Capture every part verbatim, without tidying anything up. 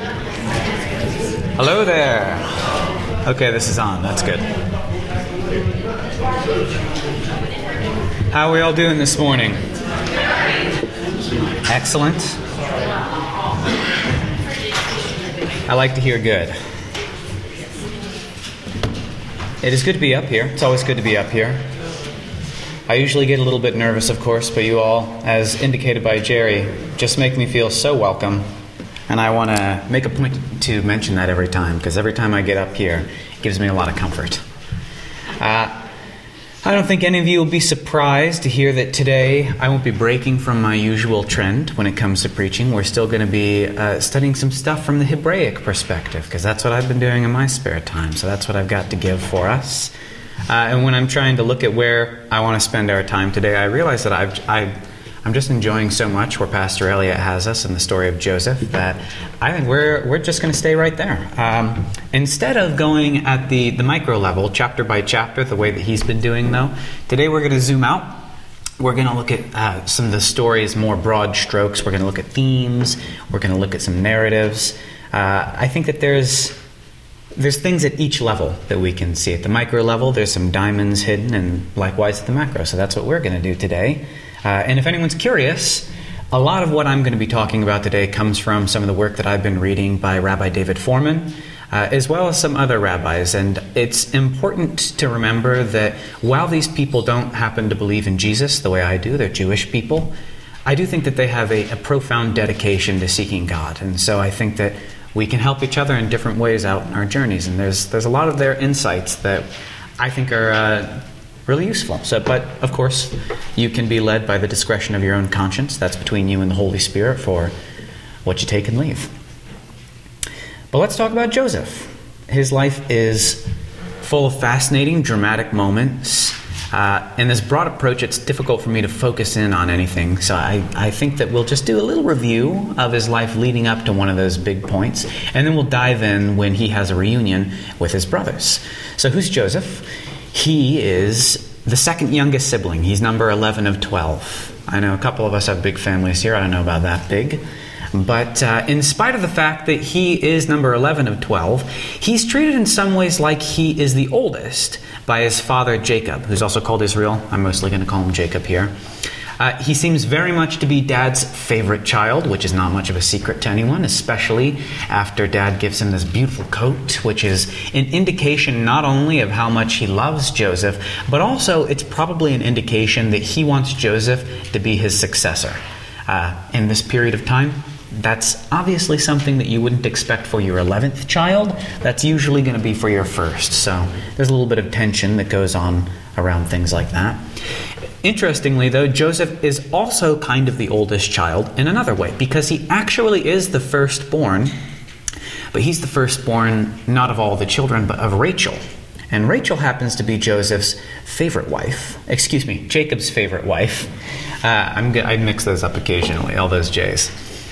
Hello there. Okay, this is on. That's good. How are we all doing this morning? Excellent. I like to hear good. It is good to be up here. It's always good to be up here. I usually get a little bit nervous, of course, but you all, as indicated by Jerry, just make me feel so welcome. And I want to make a point to mention that every time, because every time I get up here, it gives me a lot of comfort. Uh, I don't think any of you will be surprised to hear that today I won't be breaking from my usual trend when it comes to preaching. We're still going to be uh, studying some stuff from the Hebraic perspective, because that's what I've been doing in my spare time. So that's what I've got to give for us. Uh, and when I'm trying to look at where I want to spend our time today, I realize that I've, I, I'm just enjoying so much where Pastor Elliot has us in the story of Joseph that I think we're we're just going to stay right there. Um, instead of going at the, the micro level, chapter by chapter, the way that he's been doing, though, today we're going to zoom out. We're going to look at uh, some of the stories, more broad strokes. We're going to look at themes. We're going to look at some narratives. Uh, I think that there's there's things at each level that we can see. At the micro level, there's some diamonds hidden, and likewise at the macro. So that's what we're going to do today. Uh, and if anyone's curious, a lot of what I'm going to be talking about today comes from some of the work that I've been reading by Rabbi David Foreman, uh, as well as some other rabbis. And it's important to remember that while these people don't happen to believe in Jesus the way I do, they're Jewish people, I do think that they have a, a profound dedication to seeking God. And so I think that we can help each other in different ways out in our journeys. And there's there's a lot of their insights that I think are uh, really useful. So, but of course, you can be led by the discretion of your own conscience. That's between you and the Holy Spirit for what you take and leave. But let's talk about Joseph. His life is full of fascinating, dramatic moments. Uh, in this broad approach, it's difficult for me to focus in on anything. So I, I think that we'll just do a little review of his life leading up to one of those big points. And then we'll dive in when he has a reunion with his brothers. So who's Joseph? He is the second youngest sibling. He's number eleven of twelve. I know a couple of us have big families here. I don't know about that big. But uh, in spite of the fact that he is number eleven of twelve, he's treated in some ways like he is the oldest by his father Jacob, who's also called Israel. I'm mostly going to call him Jacob here. Uh, he seems very much to be Dad's favorite child, which is not much of a secret to anyone, especially after Dad gives him this beautiful coat, which is an indication not only of how much he loves Joseph, but also it's probably an indication that he wants Joseph to be his successor. Uh, in this period of time, that's obviously something that you wouldn't expect for your eleventh child. That's usually going to be for your first. So there's a little bit of tension that goes on around things like that. Interestingly, though, Joseph is also kind of the oldest child in another way, because he actually is the firstborn, but he's the firstborn not of all the children, but of Rachel. And Rachel happens to be Joseph's favorite wife. Excuse me, Jacob's favorite wife. Uh, I'm g- I mix those up occasionally, all those J's.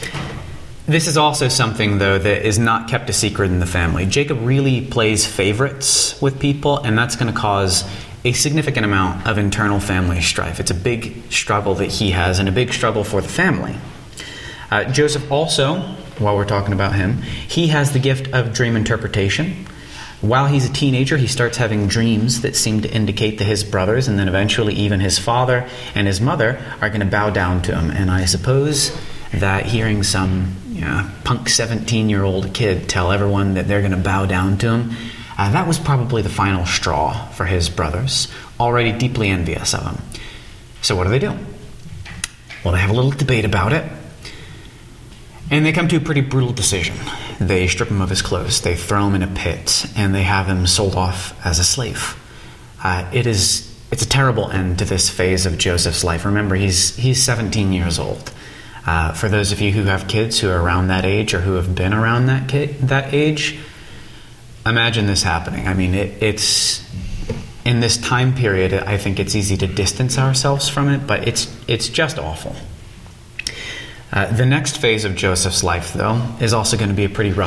This is also something, though, that is not kept a secret in the family. Jacob really plays favorites with people, and that's going to cause a significant amount of internal family strife. It's a big struggle that he has, and a big struggle for the family. Uh, Joseph also, while we're talking about him, he has the gift of dream interpretation. While he's a teenager, he starts having dreams that seem to indicate that his brothers, and then eventually even his father and his mother, are going to bow down to him. And I suppose that hearing some you know, punk seventeen-year-old kid tell everyone that they're going to bow down to him, uh, that was probably the final straw for his brothers, already deeply envious of him. So what do they do? Well, they have a little debate about it, and they come to a pretty brutal decision. They strip him of his clothes, they throw him in a pit, and they have him sold off as a slave. Uh, it is it's a terrible end to this phase of Joseph's life. Remember, he's he's seventeen years old. Uh, for those of you who have kids who are around that age or who have been around that kid, that age, imagine this happening. I mean, it, it's in this time period, I think it's easy to distance ourselves from it, but it's it's just awful. Uh, the next phase of Joseph's life, though, is also going to be a pretty rough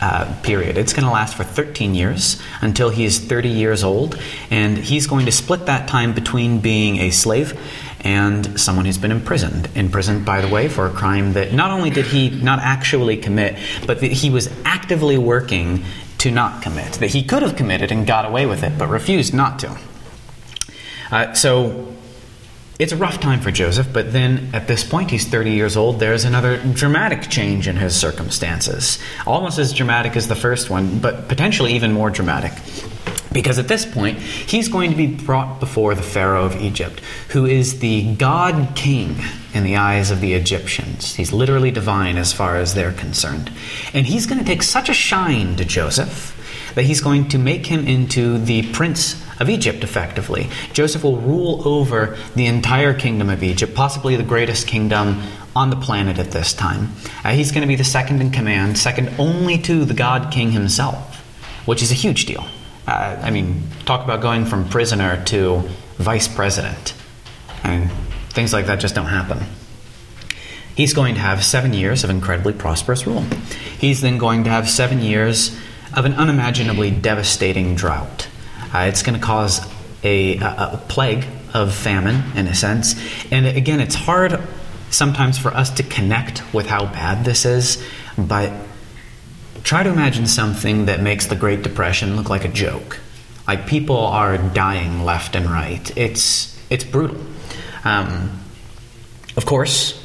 uh, period. It's going to last for thirteen years until he's thirty years old, and he's going to split that time between being a slave and someone who's been imprisoned. Imprisoned, by the way, for a crime that not only did he not actually commit, but that he was actively working to not commit. That he could have committed and got away with it, but refused not to. Uh, so it's a rough time for Joseph, but then at this point, he's thirty years old, there's another dramatic change in his circumstances. Almost as dramatic as the first one, but potentially even more dramatic. Because at this point, he's going to be brought before the Pharaoh of Egypt, who is the god king in the eyes of the Egyptians. He's literally divine as far as they're concerned. And he's going to take such a shine to Joseph that he's going to make him into the prince of Egypt, effectively. Joseph will rule over the entire kingdom of Egypt, possibly the greatest kingdom on the planet at this time. Uh, he's going to be the second in command, second only to the god king himself, which is a huge deal. Uh, I mean, talk about going from prisoner to vice president. I mean, things like that just don't happen. He's going to have seven years of incredibly prosperous rule. He's then going to have seven years of an unimaginably devastating drought. Uh, it's going to cause a, a, a plague of famine, in a sense. And again, it's hard sometimes for us to connect with how bad this is, but try to imagine something that makes the Great Depression look like a joke. Like, people are dying left and right. It's it's brutal. Um, of course,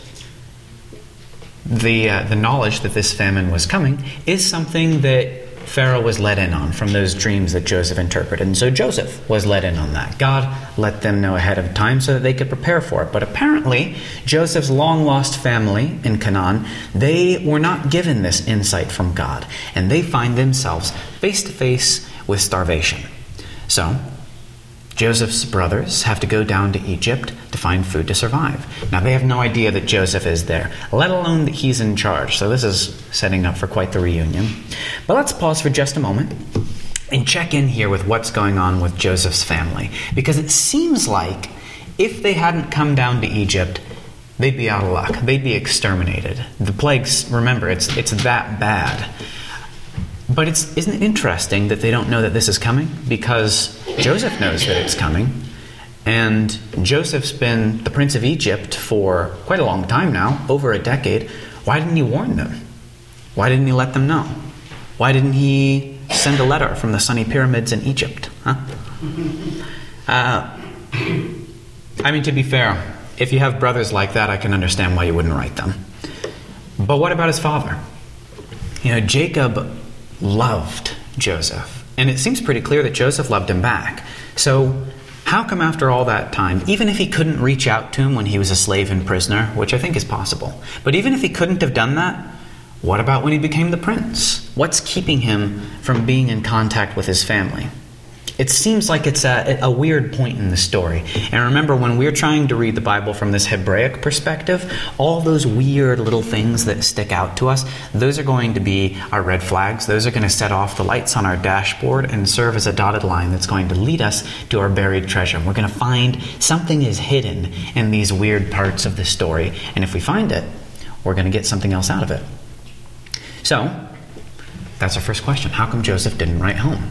the uh, the knowledge that this famine was coming is something that Pharaoh was let in on from those dreams that Joseph interpreted. And so Joseph was let in on that. God let them know ahead of time so that they could prepare for it. But apparently, Joseph's long-lost family in Canaan, they were not given this insight from God. And they find themselves face-to-face with starvation. So Joseph's brothers have to go down to Egypt to find food to survive. Now, they have no idea that Joseph is there, let alone that he's in charge. So this is setting up for quite the reunion. But let's pause for just a moment and check in here with what's going on with Joseph's family. Because it seems like if they hadn't come down to Egypt, they'd be out of luck. They'd be exterminated. The plagues, remember, it's it's that bad. But it's, isn't it interesting that they don't know that this is coming? Because Joseph knows that it's coming. And Joseph's been the prince of Egypt for quite a long time now, over a decade. Why didn't he warn them? Why didn't he let them know? Why didn't he send a letter from the Sunny Pyramids in Egypt? Huh? Uh, I mean, to be fair, if you have brothers like that, I can understand why you wouldn't write them. But what about his father? You know, Jacob loved Joseph. And it seems pretty clear that Joseph loved him back. So how come after all that time, even if he couldn't reach out to him when he was a slave and prisoner, which I think is possible, but even if he couldn't have done that, what about when he became the prince? What's keeping him from being in contact with his family? It seems like it's a, a weird point in the story. And remember, when we're trying to read the Bible from this Hebraic perspective, all those weird little things that stick out to us, those are going to be our red flags. Those are going to set off the lights on our dashboard and serve as a dotted line that's going to lead us to our buried treasure. We're going to find something is hidden in these weird parts of the story. And if we find it, we're going to get something else out of it. So, that's our first question. How come Joseph didn't write home?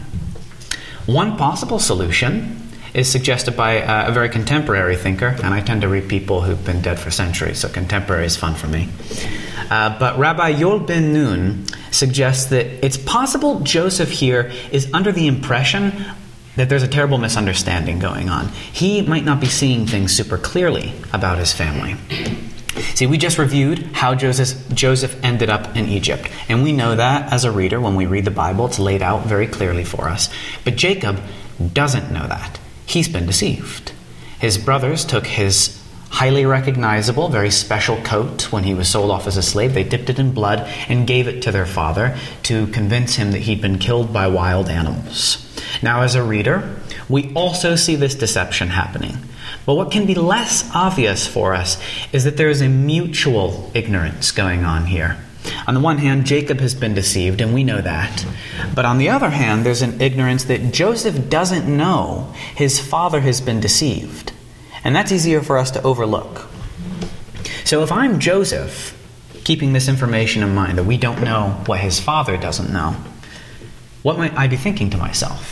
One possible solution is suggested by a very contemporary thinker, and I tend to read people who've been dead for centuries, so contemporary is fun for me. Uh, but Rabbi Yol Ben Nun suggests that it's possible Joseph here is under the impression that there's a terrible misunderstanding going on. He might not be seeing things super clearly about his family. See, we just reviewed how Joseph, Joseph ended up in Egypt. And we know that as a reader, when we read the Bible, it's laid out very clearly for us. But Jacob doesn't know that. He's been deceived. His brothers took his highly recognizable, very special coat when he was sold off as a slave. They dipped it in blood and gave it to their father to convince him that he'd been killed by wild animals. Now, as a reader, we also see this deception happening. But what can be less obvious for us is that there is a mutual ignorance going on here. On the one hand, Jacob has been deceived, and we know that. But on the other hand, there's an ignorance that Joseph doesn't know his father has been deceived. And that's easier for us to overlook. So if I'm Joseph, keeping this information in mind, that we don't know what his father doesn't know, what might I be thinking to myself?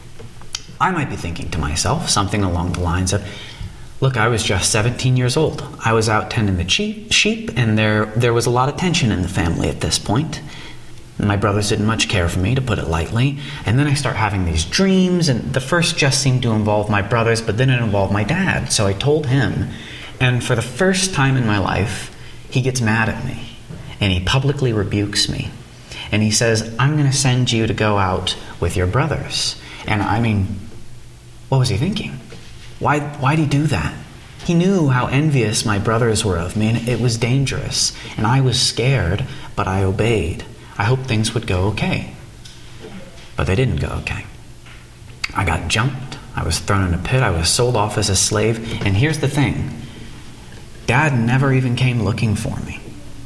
I might be thinking to myself something along the lines of, look, I was just seventeen years old. I was out tending the sheep, and there, there was a lot of tension in the family at this point. My brothers didn't much care for me, to put it lightly. And then I start having these dreams, and the first just seemed to involve my brothers, but then it involved my dad. So I told him, and for the first time in my life, he gets mad at me, and he publicly rebukes me. And he says, I'm going to send you to go out with your brothers. And I mean, what was he thinking? Why, why'd he do that? He knew how envious my brothers were of me, and it was dangerous. And I was scared, but I obeyed. I hoped things would go okay. But they didn't go okay. I got jumped. I was thrown in a pit. I was sold off as a slave. And here's the thing. Dad never even came looking for me.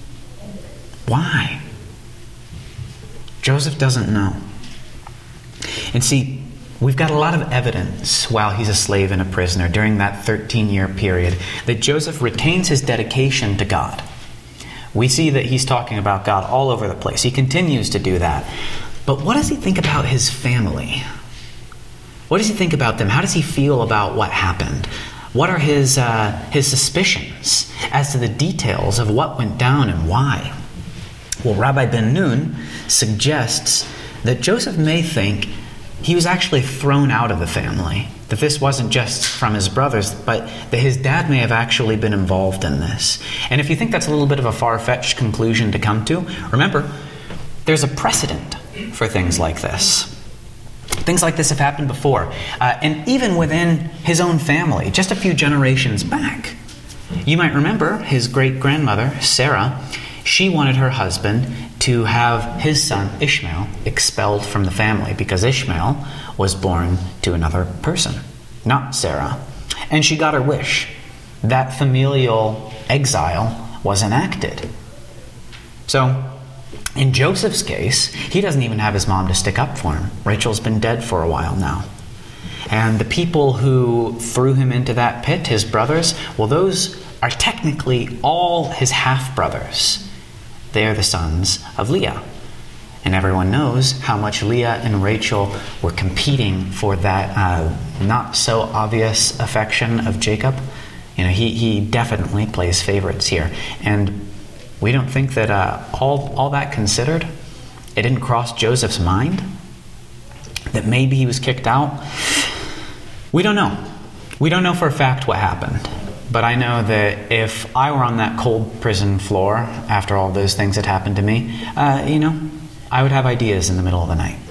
Why? Joseph doesn't know. And see, we've got a lot of evidence while he's a slave and a prisoner during that thirteen-year period that Joseph retains his dedication to God. We see that he's talking about God all over the place. He continues to do that. But what does he think about his family? What does he think about them? How does he feel about what happened? What are his uh, his suspicions as to the details of what went down and why? Well, Rabbi Ben Nun suggests that Joseph may think he was actually thrown out of the family, that this wasn't just from his brothers, but that his dad may have actually been involved in this. And if you think that's a little bit of a far-fetched conclusion to come to, remember, there's a precedent for things like this. Things like this have happened before. Uh, and even within his own family, just a few generations back. You might remember his great-grandmother, Sarah. She wanted her husband to have his son, Ishmael, expelled from the family because Ishmael was born to another person, not Sarah. And she got her wish. That familial exile was enacted. So, in Joseph's case, he doesn't even have his mom to stick up for him. Rachel's been dead for a while now. And the people who threw him into that pit, his brothers, well, those are technically all his half-brothers. They are the sons of Leah. And everyone knows how much Leah and Rachel were competing for that uh, not-so-obvious affection of Jacob. You know, he, he definitely plays favorites here. And we don't think that uh, all, all that considered, it didn't cross Joseph's mind that maybe he was kicked out. We don't know. We don't know for a fact what happened. But I know that if I were on that cold prison floor after all those things had happened to me, uh, you know, I would have ideas in the middle of the night.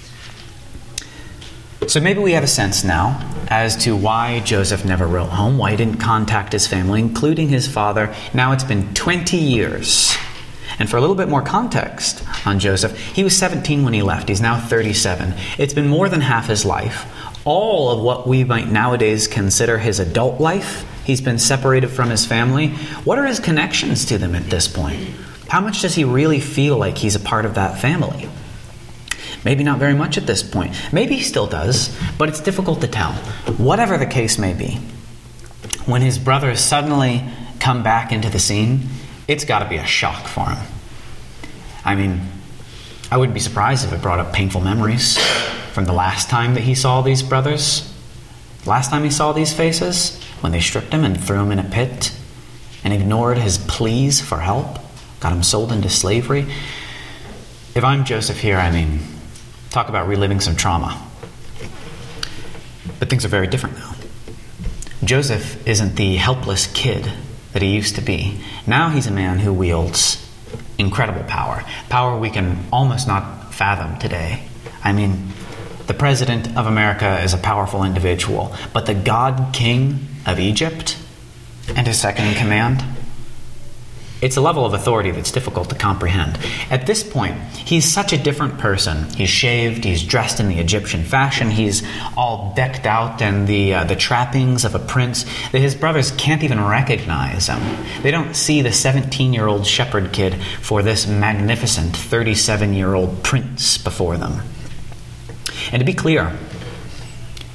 So maybe we have a sense now as to why Joseph never wrote home, why he didn't contact his family, including his father. Now it's been twenty years. And for a little bit more context on Joseph, he was seventeen when he left. He's now thirty-seven. It's been more than half his life. All of what we might nowadays consider his adult life, he's been separated from his family. What are his connections to them at this point? How much does he really feel like he's a part of that family? Maybe not very much at this point. Maybe he still does, but it's difficult to tell. Whatever the case may be, when his brothers suddenly come back into the scene, it's got to be a shock for him. I mean, I wouldn't be surprised if it brought up painful memories from the last time that he saw these brothers. Last time he saw these faces, when they stripped him and threw him in a pit and ignored his pleas for help, got him sold into slavery. If I'm Joseph here, I mean, talk about reliving some trauma. But things are very different now. Joseph isn't the helpless kid that he used to be. Now he's a man who wields incredible power. Power we can almost not fathom today. I mean, the president of America is a powerful individual, but the God King of Egypt and his second in command, it's a level of authority that's difficult to comprehend. At this point, he's such a different person. He's shaved, he's dressed in the Egyptian fashion, he's all decked out in the uh, the trappings of a prince that his brothers can't even recognize him. They don't see the seventeen-year-old shepherd kid for this magnificent thirty-seven-year-old prince before them. And to be clear,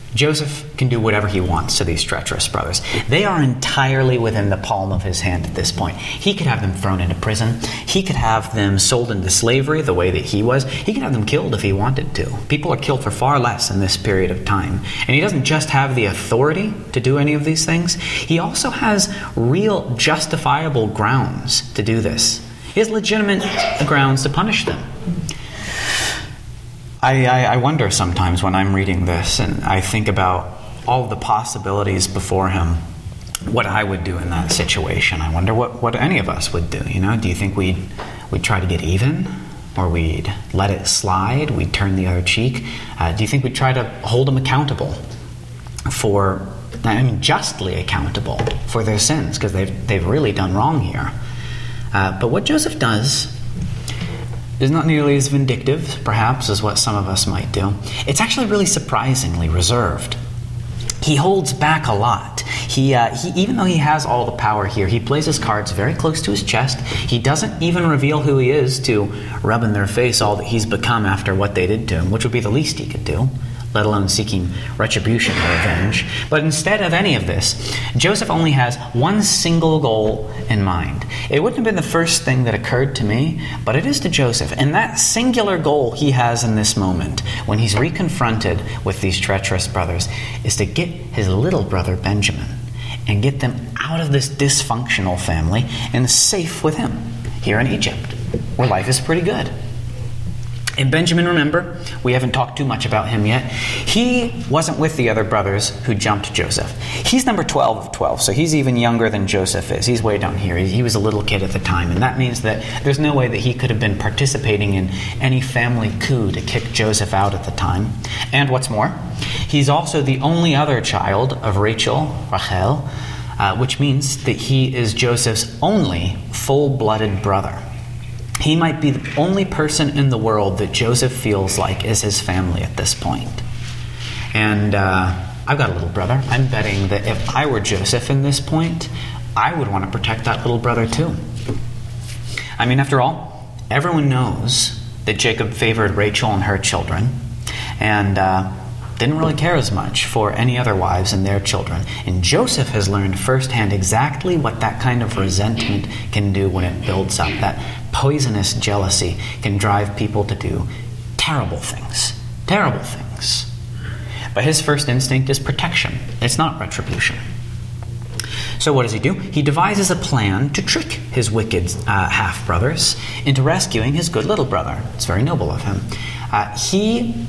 Joseph can do whatever he wants to these treacherous brothers. They are entirely within the palm of his hand at this point. He could have them thrown into prison. He could have them sold into slavery the way that he was. He could have them killed if he wanted to. People are killed for far less in this period of time. And he doesn't just have the authority to do any of these things. He also has real justifiable grounds to do this. He has legitimate grounds to punish them. I, I, I wonder sometimes when I'm reading this and I think about all the possibilities before him, what I would do in that situation. I wonder what, what any of us would do. You know, do you think we'd, we'd try to get even? Or we'd let it slide? We'd turn the other cheek? Uh, do you think we'd try to hold them accountable for, I mean, justly accountable for their sins? Because they've, they've really done wrong here. Uh, but what Joseph does is not nearly as vindictive, perhaps, as what some of us might do. It's actually really surprisingly reserved. He holds back a lot. He, uh, he, even though he has all the power here, he plays his cards very close to his chest. He doesn't even reveal who he is to rub in their face all that he's become after what they did to him, which would be the least he could do, let alone seeking retribution or revenge. But instead of any of this, Joseph only has one single goal in mind. It wouldn't have been the first thing that occurred to me, but it is to Joseph. And that singular goal he has in this moment, when he's reconfronted with these treacherous brothers, is to get his little brother Benjamin and get them out of this dysfunctional family and safe with him here in Egypt, where life is pretty good. And Benjamin, remember, we haven't talked too much about him yet. He wasn't with the other brothers who jumped Joseph. He's number twelve of twelve, so he's even younger than Joseph is. He's way down here. He, he was a little kid at the time, and that means that there's no way that he could have been participating in any family coup to kick Joseph out at the time. And what's more, he's also the only other child of Rachel, Rachel, uh, which means that he is Joseph's only full-blooded brother. He might be the only person in the world that Joseph feels like is his family at this point. And uh, I've got a little brother. I'm betting that if I were Joseph in this point, I would want to protect that little brother too. I mean, after all, everyone knows that Jacob favored Rachel and her children and uh, didn't really care as much for any other wives and their children. And Joseph has learned firsthand exactly what that kind of resentment can do when it builds up. That poisonous jealousy can drive people to do terrible things. Terrible things. But his first instinct is protection. It's not retribution. So what does he do? He devises a plan to trick his wicked uh, half-brothers into rescuing his good little brother. It's very noble of him. Uh, he...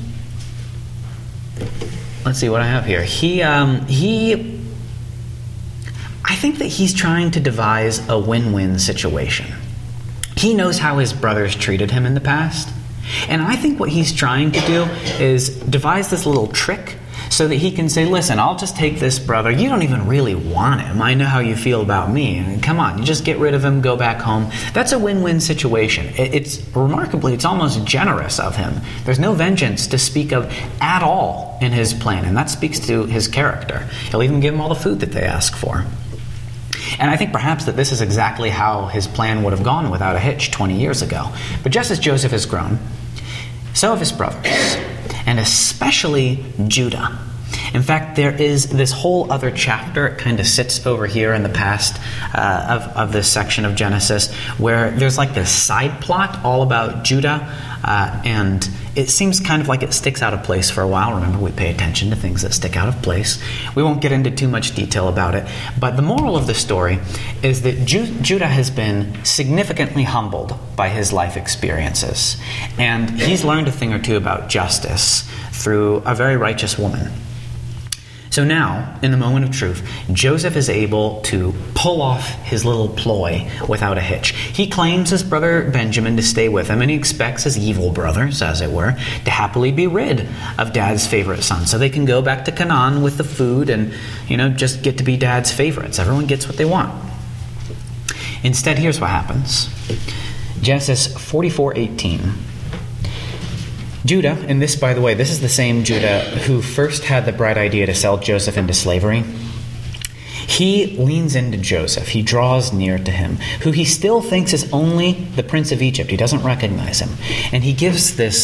Let's see what I have here. He... Um, he... I think that he's trying to devise a win-win situation. He knows how his brothers treated him in the past. And I think what he's trying to do is devise this little trick so that he can say, listen, I'll just take this brother. You don't even really want him. I know how you feel about me. And come on, you just get rid of him, go back home. That's a win-win situation. It's remarkably, it's almost generous of him. There's no vengeance to speak of at all in his plan. And that speaks to his character. He'll even give them all the food that they ask for. And I think perhaps that this is exactly how his plan would have gone without a hitch twenty years ago. But just as Joseph has grown, so have his brothers, and especially Judah. In fact, there is this whole other chapter. It kind of sits over here in the past uh, of, of this section of Genesis, where there's like this side plot all about Judah, uh, and it seems kind of like it sticks out of place for a while. Remember, we pay attention to things that stick out of place. We won't get into too much detail about it, but the moral of the story is that Ju- Judah has been significantly humbled by his life experiences, and he's learned a thing or two about justice through a very righteous woman. So now, in the moment of truth, Joseph is able to pull off his little ploy without a hitch. He claims his brother Benjamin to stay with him, and he expects his evil brothers, as it were, to happily be rid of Dad's favorite son, so they can go back to Canaan with the food and, you know, just get to be Dad's favorites. Everyone gets what they want. Instead, here's what happens. Genesis forty-four eighteen. Judah, and this, by the way, this is the same Judah who first had the bright idea to sell Joseph into slavery. He leans into Joseph. He draws near to him, who he still thinks is only the prince of Egypt. He doesn't recognize him. And he gives this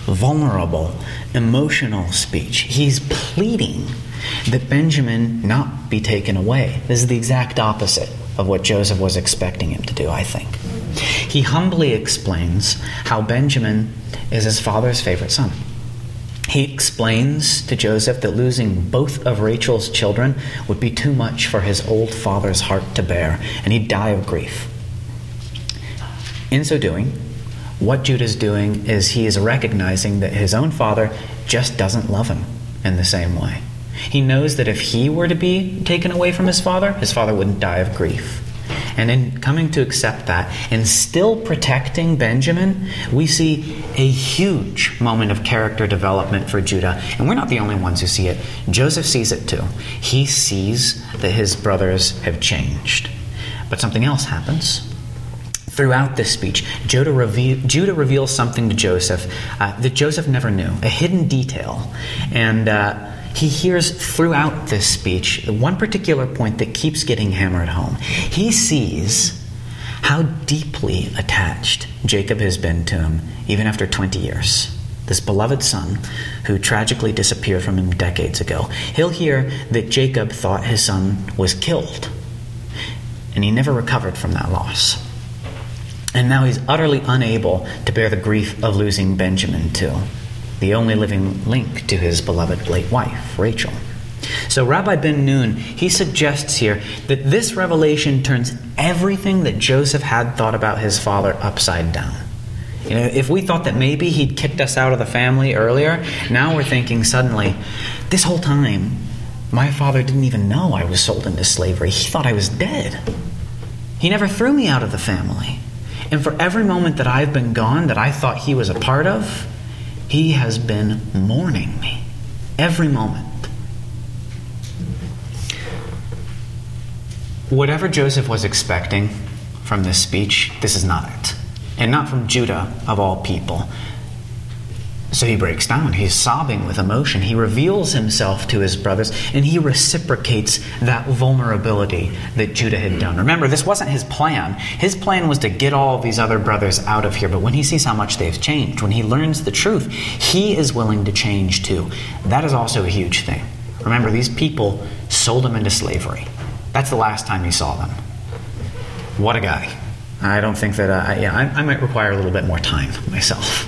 vulnerable, emotional speech. He's pleading that Benjamin not be taken away. This is the exact opposite of what Joseph was expecting him to do, I think. He humbly explains how Benjamin is his father's favorite son. He explains to Joseph that losing both of Rachel's children would be too much for his old father's heart to bear, and he'd die of grief. In so doing, what Judah's doing is he is recognizing that his own father just doesn't love him in the same way. He knows that if he were to be taken away from his father, his father wouldn't die of grief. And in coming to accept that and still protecting Benjamin, we see a huge moment of character development for Judah. And we're not the only ones who see it. Joseph sees it too. He sees that his brothers have changed. But something else happens. Throughout this speech, Judah, reve- Judah reveals something to Joseph uh, that Joseph never knew, a hidden detail. And uh, he hears throughout this speech one particular point that keeps getting hammered home. He sees how deeply attached Jacob has been to him, even after twenty years. This beloved son who tragically disappeared from him decades ago. He'll hear that Jacob thought his son was killed, and he never recovered from that loss. And now he's utterly unable to bear the grief of losing Benjamin too, the only living link to his beloved late wife, Rachel. So Rabbi Ben Nun, he suggests here that this revelation turns everything that Joseph had thought about his father upside down. You know, if we thought that maybe he'd kicked us out of the family earlier, now we're thinking suddenly, this whole time, my father didn't even know I was sold into slavery. He thought I was dead. He never threw me out of the family. And for every moment that I've been gone, that I thought he was a part of, he has been mourning me. Every moment. Whatever Joseph was expecting from this speech, this is not it. And not from Judah, of all people. So he breaks down. He's sobbing with emotion. He reveals himself to his brothers, and he reciprocates that vulnerability that Judah had done. Remember, this wasn't his plan. His plan was to get all of these other brothers out of here. But when he sees how much they've changed, when he learns the truth, he is willing to change too. That is also a huge thing. Remember, these people sold him into slavery. That's the last time he saw them. What a guy. I don't think that, uh, yeah, I, I might require a little bit more time myself.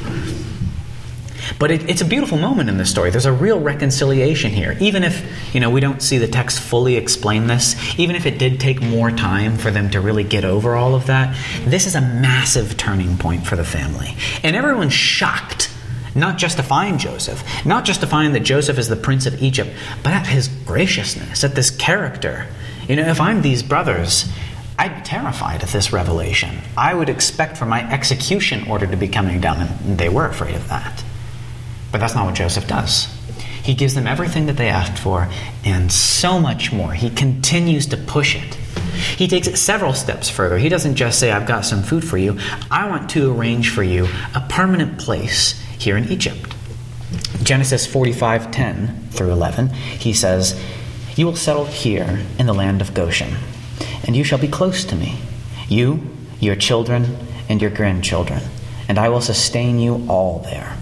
But it, it's a beautiful moment in this story. There's a real reconciliation here. Even if, you know, we don't see the text fully explain this, even if it did take more time for them to really get over all of that, this is a massive turning point for the family. And everyone's shocked, not just to find Joseph, not just to find that Joseph is the prince of Egypt, but at his graciousness, at this character. You know, if I'm these brothers, I'd be terrified at this revelation. I would expect for my execution order to be coming down, and they were afraid of that. But that's not what Joseph does. He gives them everything that they asked for and so much more. He continues to push it. He takes it several steps further. He doesn't just say, I've got some food for you. I want to arrange for you a permanent place here in Egypt. Genesis forty-five, ten through eleven, he says, you will settle here in the land of Goshen, and you shall be close to me, you, your children, and your grandchildren, and I will sustain you all there.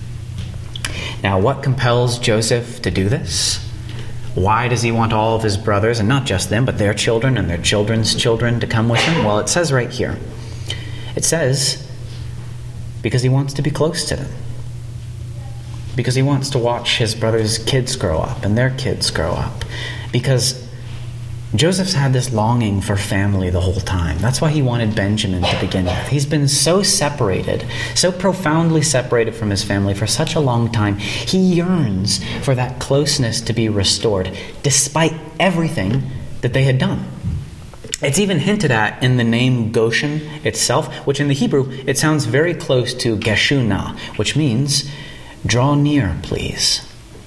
Now, what compels Joseph to do this? Why does he want all of his brothers, and not just them, but their children and their children's children to come with him? Well, it says right here. It says, because he wants to be close to them. Because he wants to watch his brothers' kids grow up and their kids grow up. Because Joseph's had this longing for family the whole time. That's why he wanted Benjamin to begin with. He's been so separated, so profoundly separated from his family for such a long time. He yearns for that closeness to be restored, despite everything that they had done. It's even hinted at in the name Goshen itself, which in the Hebrew, it sounds very close to Geshuna, which means, draw near, please.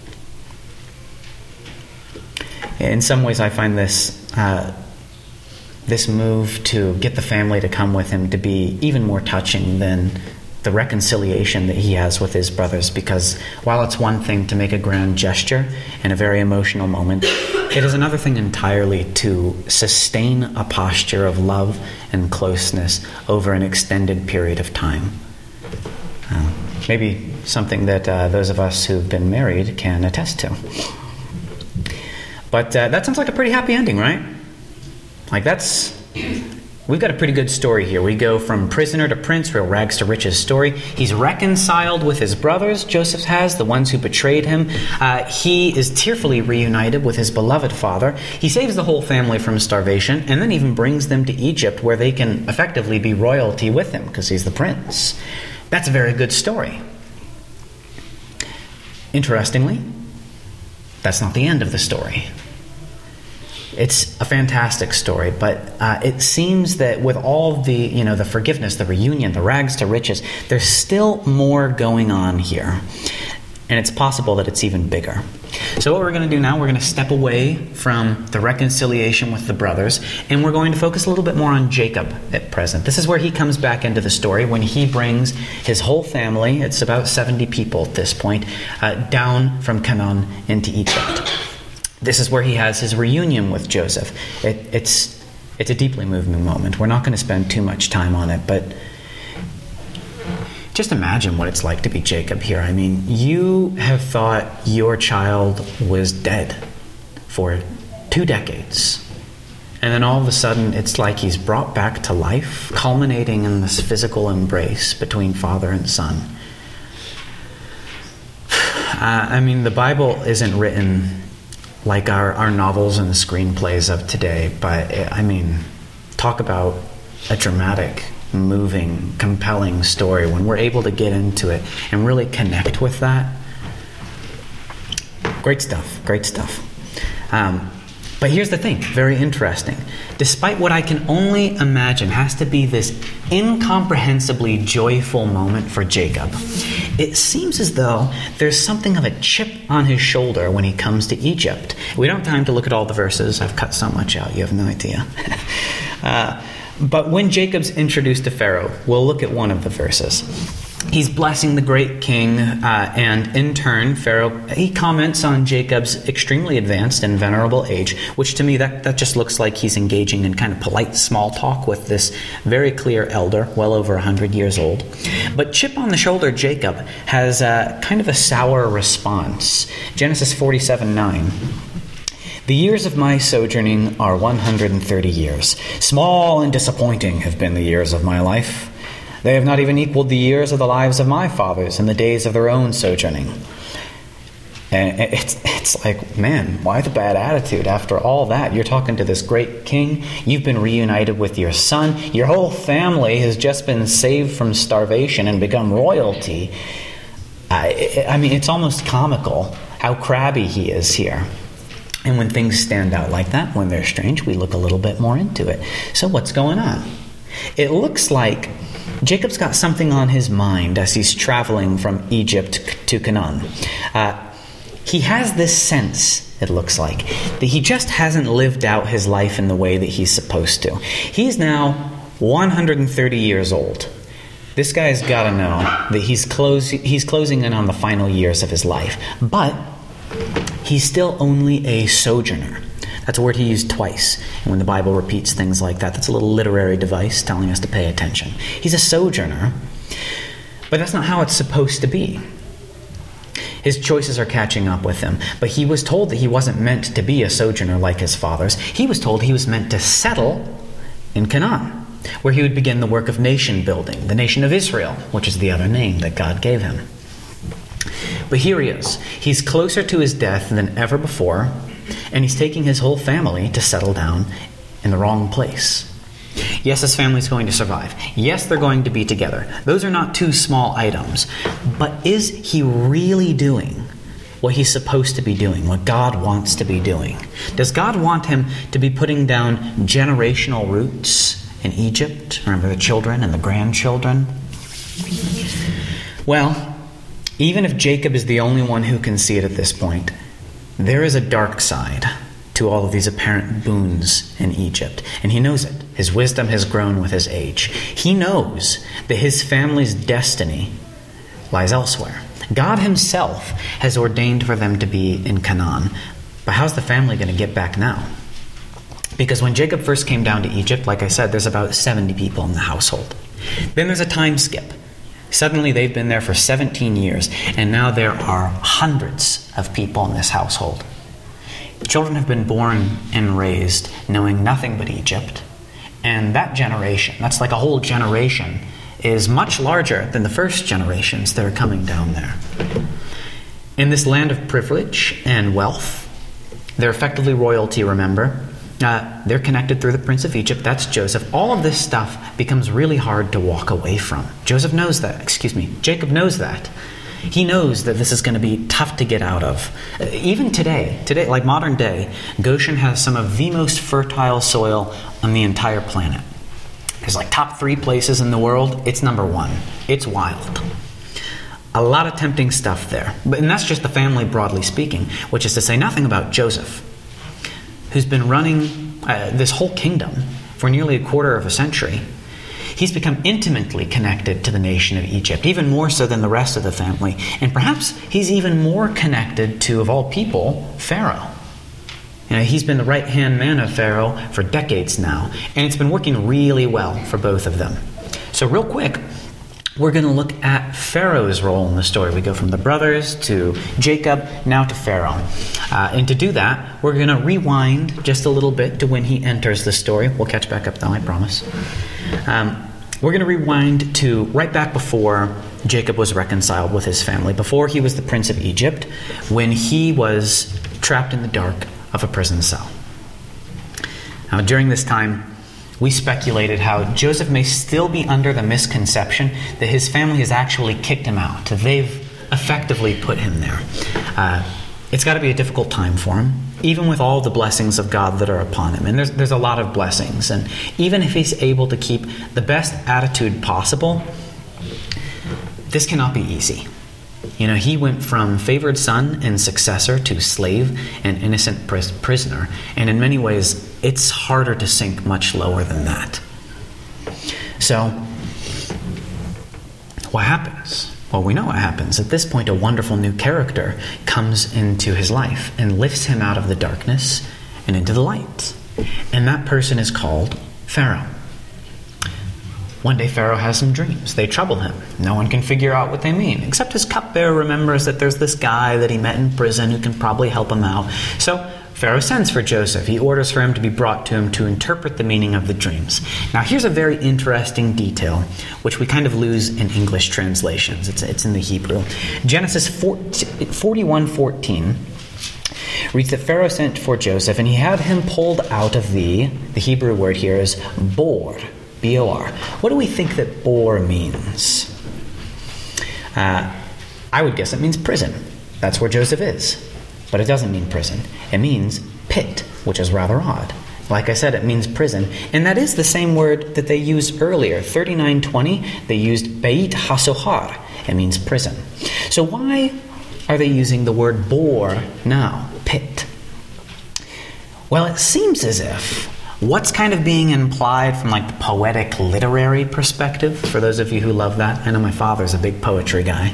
In some ways, I find this uh, this move to get the family to come with him to be even more touching than the reconciliation that he has with his brothers, because while it's one thing to make a grand gesture in a very emotional moment, it is another thing entirely to sustain a posture of love and closeness over an extended period of time. Uh, maybe something that uh, those of us who've been married can attest to. But uh, that sounds like a pretty happy ending, right? Like that's... We've got a pretty good story here. We go from prisoner to prince, real rags to riches story. He's reconciled with his brothers, Joseph has, the ones who betrayed him. Uh, he is tearfully reunited with his beloved father. He saves the whole family from starvation and then even brings them to Egypt where they can effectively be royalty with him because he's the prince. That's a very good story. Interestingly, that's not the end of the story. It's a fantastic story, but uh, it seems that with all the, you know, the forgiveness, the reunion, the rags to riches, there's still more going on here. And it's possible that it's even bigger. So what we're going to do now, we're going to step away from the reconciliation with the brothers, and we're going to focus a little bit more on Jacob at present. This is where he comes back into the story when he brings his whole family, it's about seventy people at this point, uh, down from Canaan into Egypt. This is where he has his reunion with Joseph. It, it's it's a deeply moving moment. We're not going to spend too much time on it, but just imagine what it's like to be Jacob here. I mean, you have thought your child was dead for two decades. And then all of a sudden, it's like he's brought back to life, culminating in this physical embrace between father and son. Uh, I mean, the Bible isn't written like our, our novels and the screenplays of today. But, it, I mean, talk about a dramatic, moving, compelling story. When we're able to get into it and really connect with that, great stuff, great stuff. Um, but here's the thing, very interesting. Despite what I can only imagine has to be this incomprehensibly joyful moment for Jacob, it seems as though there's something of a chip on his shoulder when he comes to Egypt. We don't have time to look at all the verses. I've cut so much out, you have no idea. uh, but when Jacob's introduced to Pharaoh, we'll look at one of the verses. He's blessing the great king, uh, and in turn, Pharaoh, he comments on Jacob's extremely advanced and venerable age, which to me, that, that just looks like he's engaging in kind of polite small talk with this very clear elder, well over one hundred years old. But chip on the shoulder Jacob has uh, kind of a sour response. Genesis forty-seven nine. The years of my sojourning are one hundred thirty years. Small and disappointing have been the years of my life. They have not even equaled the years of the lives of my fathers in the days of their own sojourning. And it's it's like, man, why the bad attitude after all that? You're talking to this great king. You've been reunited with your son. Your whole family has just been saved from starvation and become royalty. I, I mean, it's almost comical how crabby he is here. And when things stand out like that, when they're strange, we look a little bit more into it. So what's going on? It looks like Jacob's got something on his mind as he's traveling from Egypt to Canaan. Uh, he has this sense, it looks like, that he just hasn't lived out his life in the way that he's supposed to. He's now one hundred thirty years old. This guy's got to know that he's, close, he's closing in on the final years of his life. But he's still only a sojourner. That's a word he used twice. And when the Bible repeats things like that, that's a little literary device telling us to pay attention. He's a sojourner, but that's not how it's supposed to be. His choices are catching up with him, but he was told that he wasn't meant to be a sojourner like his fathers. He was told he was meant to settle in Canaan, where he would begin the work of nation building, the nation of Israel, which is the other name that God gave him. But here he is. He's closer to his death than ever before, and he's taking his whole family to settle down in the wrong place. Yes, his family's going to survive. Yes, they're going to be together. Those are not two small items. But is he really doing what he's supposed to be doing, what God wants to be doing? Does God want him to be putting down generational roots in Egypt? Remember the children and the grandchildren? Well, even if Jacob is the only one who can see it at this point, there is a dark side to all of these apparent boons in Egypt. And he knows it. His wisdom has grown with his age. He knows that his family's destiny lies elsewhere. God himself has ordained for them to be in Canaan. But how's the family going to get back now? Because when Jacob first came down to Egypt, like I said, there's about seventy people in the household. Then there's a time skip. Suddenly they've been there for seventeen years, and now there are hundreds of people in this household. Children have been born and raised knowing nothing but Egypt, and that generation, that's like a whole generation, is much larger than the first generations that are coming down there. In this land of privilege and wealth, they're effectively royalty, remember. Uh, they're connected through the Prince of Egypt, that's Joseph. All of this stuff becomes really hard to walk away from. Joseph knows that, excuse me, Jacob knows that. He knows that this is going to be tough to get out of. Uh, even today, today, like modern day, Goshen has some of the most fertile soil on the entire planet. There's like top three places in the world, it's number one. It's wild. A lot of tempting stuff there. But, and that's just the family broadly speaking, which is to say nothing about Joseph, who's been running uh, this whole kingdom for nearly a quarter of a century. He's become intimately connected to the nation of Egypt, even more so than the rest of the family. And perhaps he's even more connected to, of all people, Pharaoh. You know, he's been the right-hand man of Pharaoh for decades now, and it's been working really well for both of them. So real quick, we're going to look at Pharaoh's role in the story. We go from the brothers to Jacob, now to Pharaoh. Uh, and to do that, we're going to rewind just a little bit to when he enters the story. We'll catch back up though, I promise. Um, we're going to rewind to right back before Jacob was reconciled with his family, before he was the Prince of Egypt, when he was trapped in the dark of a prison cell. Now, during this time, we speculated how Joseph may still be under the misconception that his family has actually kicked him out. They've effectively put him there. Uh, it's got to be a difficult time for him, even with all the blessings of God that are upon him. And there's, there's a lot of blessings. And even if he's able to keep the best attitude possible, this cannot be easy. You know, he went from favored son and successor to slave and innocent pris- prisoner. And in many ways, it's harder to sink much lower than that. So, what happens? Well, we know what happens. At this point, a wonderful new character comes into his life and lifts him out of the darkness and into the light. And that person is called Pharaoh. One day Pharaoh has some dreams. They trouble him. No one can figure out what they mean, except his cupbearer remembers that there's this guy that he met in prison who can probably help him out. So Pharaoh sends for Joseph. He orders for him to be brought to him to interpret the meaning of the dreams. Now here's a very interesting detail, which we kind of lose in English translations. It's, it's in the Hebrew. Genesis forty-one fourteen reads that Pharaoh sent for Joseph, and he had him pulled out of the, the Hebrew word here is bor, B O R. What do we think that bor means? Uh, I would guess it means prison. That's where Joseph is. But it doesn't mean prison. It means pit, which is rather odd. Like I said, it means prison. And that is the same word that they used earlier. thirty-nine twenty, they used Beit HaSohar. It means prison. So why are they using the word bor now, pit? Well, it seems as if what's kind of being implied from like the poetic literary perspective, for those of you who love that, I know my father's a big poetry guy.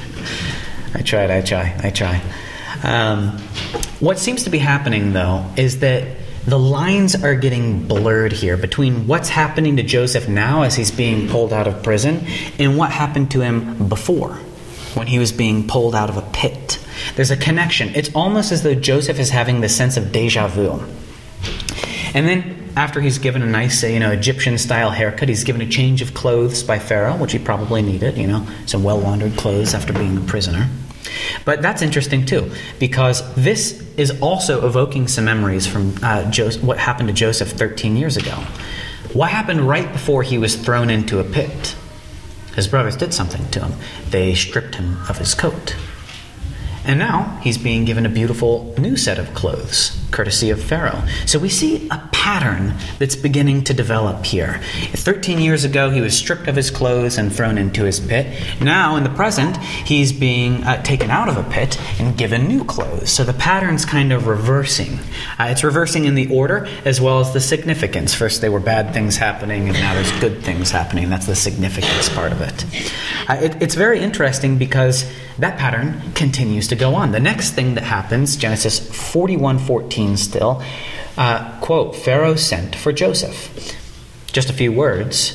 I tried, I try, I try. Um, what seems to be happening, though, is that the lines are getting blurred here between what's happening to Joseph now as he's being pulled out of prison and what happened to him before, when he was being pulled out of a pit. There's a connection. It's almost as though Joseph is having this sense of deja vu. And then after he's given a nice, you know, Egyptian-style haircut, he's given a change of clothes by Pharaoh, which he probably needed, you know, some well-laundered clothes after being a prisoner. But that's interesting too, because this is also evoking some memories from uh, Joseph, what happened to Joseph thirteen years ago. What happened right before he was thrown into a pit? His brothers did something to him. They stripped him of his coat. And now he's being given a beautiful new set of clothes, courtesy of Pharaoh. So we see a pattern that's beginning to develop here. thirteen years ago, he was stripped of his clothes and thrown into his pit. Now, in the present, he's being uh, taken out of a pit and given new clothes. So the pattern's kind of reversing. Uh, it's reversing in the order as well as the significance. First, there were bad things happening, and now there's good things happening. That's the significance part of it. Uh, it it's very interesting because that pattern continues to go on. The next thing that happens, Genesis forty-one fourteen still, uh, quote, Pharaoh sent for Joseph. Just a few words,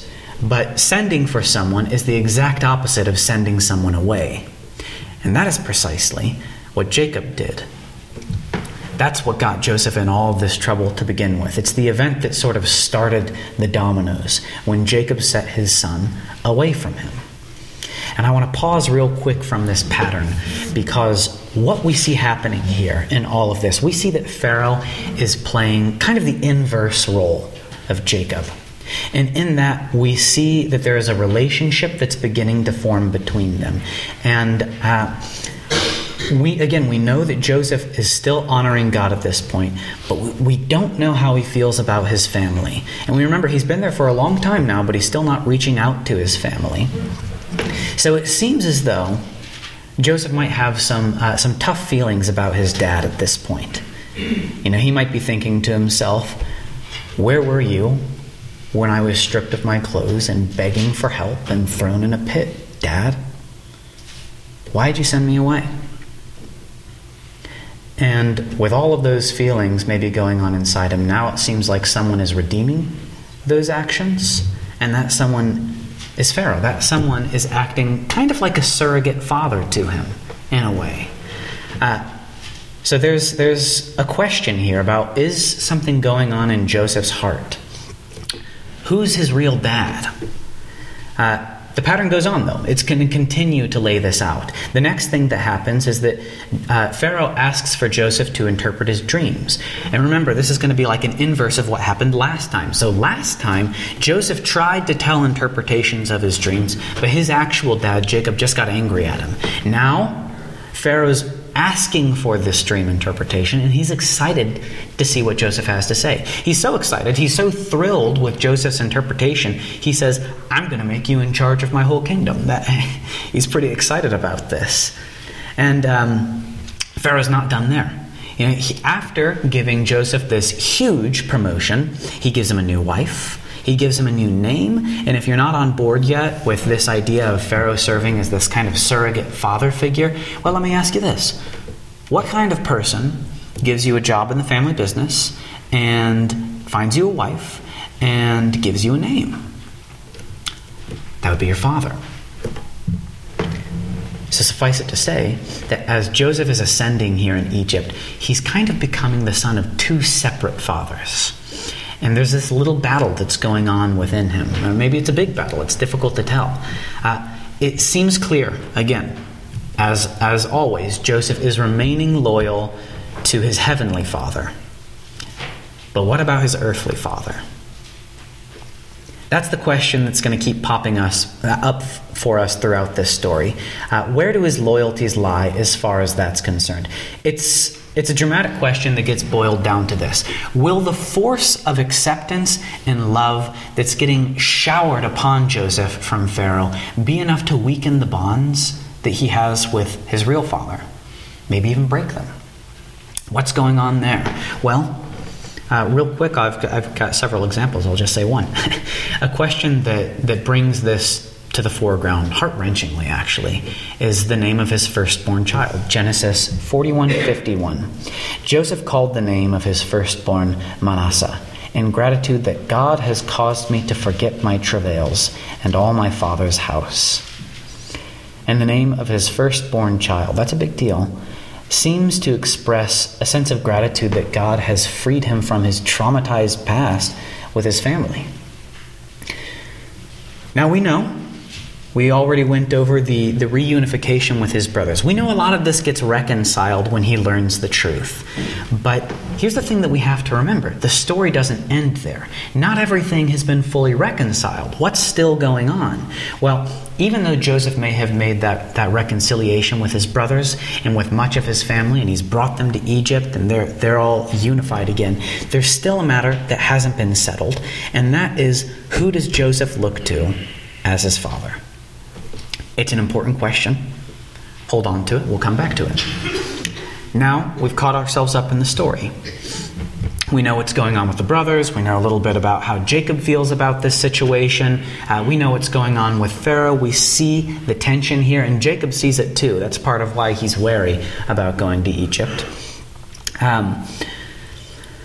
But sending for someone is the exact opposite of sending someone away. And that is precisely what Jacob did. That's what got Joseph in all of this trouble to begin with. It's the event that sort of started the dominoes when Jacob set his son away from him. And I want to pause real quick from this pattern, because what we see happening here in all of this, we see that Pharaoh is playing kind of the inverse role of Jacob. And in that, we see that there is a relationship that's beginning to form between them. And uh, we again, we know that Joseph is still honoring God at this point, but we, we don't know how he feels about his family. And we remember he's been there for a long time now, but he's still not reaching out to his family. So it seems as though Joseph might have some uh, some tough feelings about his dad at this point. You know, he might be thinking to himself, where were you when I was stripped of my clothes and begging for help and thrown in a pit, Dad? Why did you send me away? And with all of those feelings maybe going on inside him, now it seems like someone is redeeming those actions, and that someone is Pharaoh. That someone is acting kind of like a surrogate father to him, in a way. Uh, so there's there's a question here about, is something going on in Joseph's heart? Who's his real dad? Uh, the pattern goes on, though. It's going to continue to lay this out. The next thing that happens is that uh, Pharaoh asks for Joseph to interpret his dreams. And remember, this is going to be like an inverse of what happened last time. So last time, Joseph tried to tell interpretations of his dreams, but his actual dad, Jacob, just got angry at him. Now, Pharaoh's asking for this dream interpretation, and he's excited to see what Joseph has to say. He's so excited, he's so thrilled with Joseph's interpretation, he says, I'm going to make you in charge of my whole kingdom. That, he's pretty excited about this. And um, Pharaoh's not done there. You know, he, after giving Joseph this huge promotion, he gives him a new wife. He gives him a new name. And if you're not on board yet with this idea of Pharaoh serving as this kind of surrogate father figure, well, let me ask you this. What kind of person gives you a job in the family business and finds you a wife and gives you a name? That would be your father. So suffice it to say that as Joseph is ascending here in Egypt, he's kind of becoming the son of two separate fathers. And there's this little battle that's going on within him. Or maybe it's a big battle. It's difficult to tell. Uh, it seems clear, again, as, as always, Joseph is remaining loyal to his heavenly father. But what about his earthly father? That's the question that's going to keep popping us uh, up for us throughout this story. Uh, where do his loyalties lie as far as that's concerned? It's It's a dramatic question that gets boiled down to this. Will the force of acceptance and love that's getting showered upon Joseph from Pharaoh be enough to weaken the bonds that he has with his real father? Maybe even break them. What's going on there? Well, uh, real quick, I've, I've got several examples. I'll just say one. A question that, that brings this to the foreground, heart-wrenchingly actually, is the name of his firstborn child. Genesis forty-one fifty-one. Joseph called the name of his firstborn Manasseh, in gratitude that God has caused me to forget my travails and all my father's house. And the name of his firstborn child, that's a big deal, seems to express a sense of gratitude that God has freed him from his traumatized past with his family. Now we know, we already went over the, the reunification with his brothers. We know a lot of this gets reconciled when he learns the truth. But here's the thing that we have to remember. The story doesn't end there. Not everything has been fully reconciled. What's still going on? Well, even though Joseph may have made that, that reconciliation with his brothers and with much of his family, and he's brought them to Egypt, and they're, they're all unified again, there's still a matter that hasn't been settled, and that is, who does Joseph look to as his father? It's an important question. Hold on to it. We'll come back to it. Now, we've caught ourselves up in the story. We know what's going on with the brothers. We know a little bit about how Jacob feels about this situation. Uh, we know what's going on with Pharaoh. We see the tension here, and Jacob sees it too. That's part of why he's wary about going to Egypt. Um,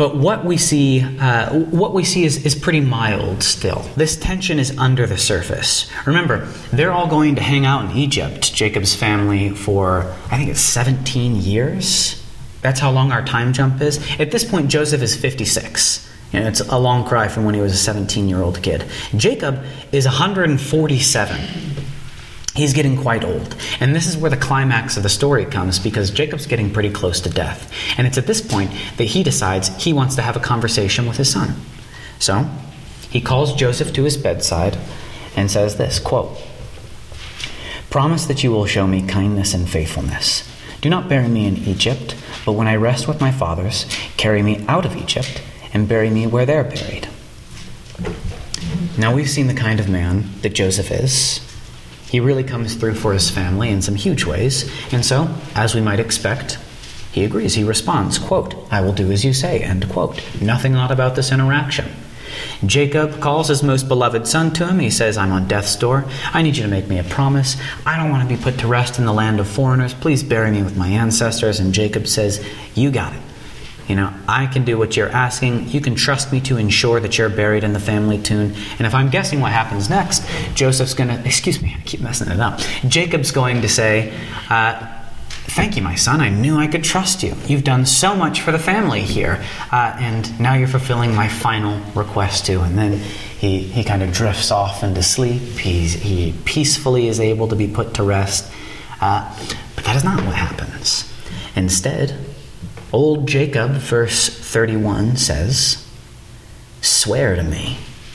But what we see, uh, what we see is, is pretty mild still. This tension is under the surface. Remember, they're all going to hang out in Egypt, Jacob's family, for I think it's seventeen years. That's how long our time jump is. At this point, Joseph is fifty-six. You know, it's a long cry from when he was a seventeen-year-old kid. Jacob is one hundred forty-seven. He's getting quite old. And this is where the climax of the story comes, because Jacob's getting pretty close to death. And it's at this point that he decides he wants to have a conversation with his son. So he calls Joseph to his bedside and says this, quote, "Promise that you will show me kindness and faithfulness. Do not bury me in Egypt, but when I rest with my fathers, carry me out of Egypt and bury me where they're buried." Now we've seen the kind of man that Joseph is. He really comes through for his family in some huge ways. And so, as we might expect, he agrees. He responds, quote, "I will do as you say," end quote. Nothing odd about this interaction. Jacob calls his most beloved son to him. He says, "I'm on death's door. I need you to make me a promise. I don't want to be put to rest in the land of foreigners. Please bury me with my ancestors." And Jacob says, "You got it. You know, I can do what you're asking. You can trust me to ensure that you're buried in the family tomb." And if I'm guessing what happens next, Joseph's going to, excuse me, I keep messing it up. Jacob's going to say, uh, "Thank you, my son. I knew I could trust you. You've done so much for the family here. Uh, and now you're fulfilling my final request too." And then he, he kind of drifts off into sleep. He's, he peacefully is able to be put to rest. Uh, but that is not what happens. Instead, old Jacob, verse thirty-one, says, "Swear to me."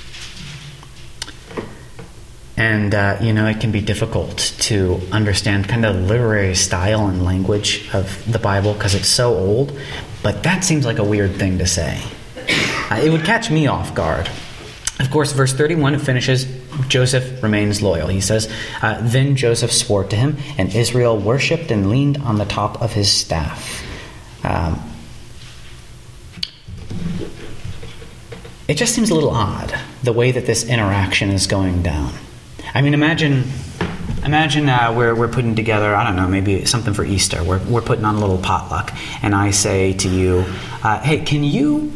And, uh, you know, it can be difficult to understand kind of literary style and language of the Bible because it's so old, but that seems like a weird thing to say. Uh, it would catch me off guard. Of course, verse thirty-one, it finishes, Joseph remains loyal. He says, uh, "Then Joseph swore to him, and Israel worshipped and leaned on the top of his staff." Um, it just seems a little odd, the way that this interaction is going down. I mean, imagine imagine uh, we're, we're putting together, I don't know, maybe something for Easter. We're, we're putting on a little potluck, and I say to you, uh, hey, can you,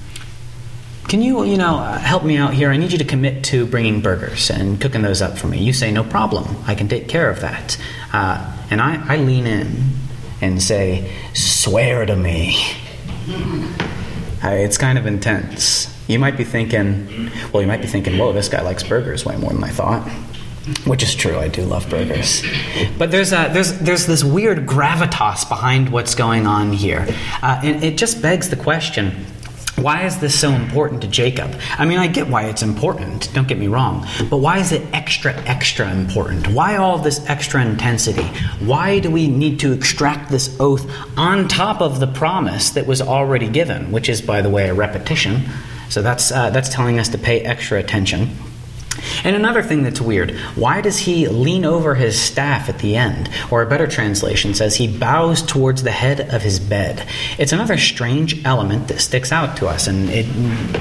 can you, you know, uh, help me out here? I need you to commit to bringing burgers and cooking those up for me. You say, no problem. I can take care of that. Uh, and I, I lean in and say, swear to me. Uh, it's kind of intense. You might be thinking, well, you might be thinking, whoa, this guy likes burgers way more than I thought. Which is true, I do love burgers. But there's a, there's there's this weird gravitas behind what's going on here. Uh, and it just begs the question, why is this so important to Jacob? I mean, I get why it's important, don't get me wrong, but why is it extra, extra important? Why all this extra intensity? Why do we need to extract this oath on top of the promise that was already given, which is, by the way, a repetition? So that's uh, that's telling us to pay extra attention. And another thing that's weird, why does he lean over his staff at the end? Or a better translation says he bows towards the head of his bed. It's another strange element that sticks out to us, and it,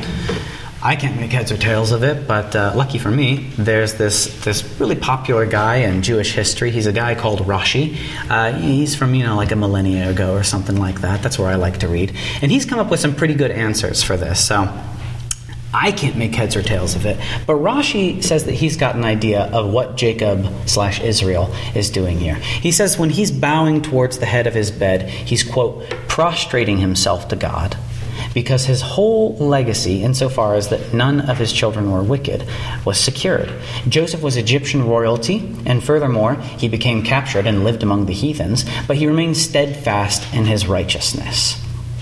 I can't make heads or tails of it, but uh, lucky for me, there's this this really popular guy in Jewish history. He's a guy called Rashi. Uh, he's from, you know, like a millennia ago or something like that. That's where I like to read. And he's come up with some pretty good answers for this, so I can't make heads or tails of it, but Rashi says that he's got an idea of what Jacob slash Israel is doing here. He says when he's bowing towards the head of his bed, he's, quote, prostrating himself to God, because his whole legacy, insofar as that none of his children were wicked, was secured. Joseph was Egyptian royalty, and furthermore, he became captured and lived among the heathens, but he remained steadfast in his righteousness.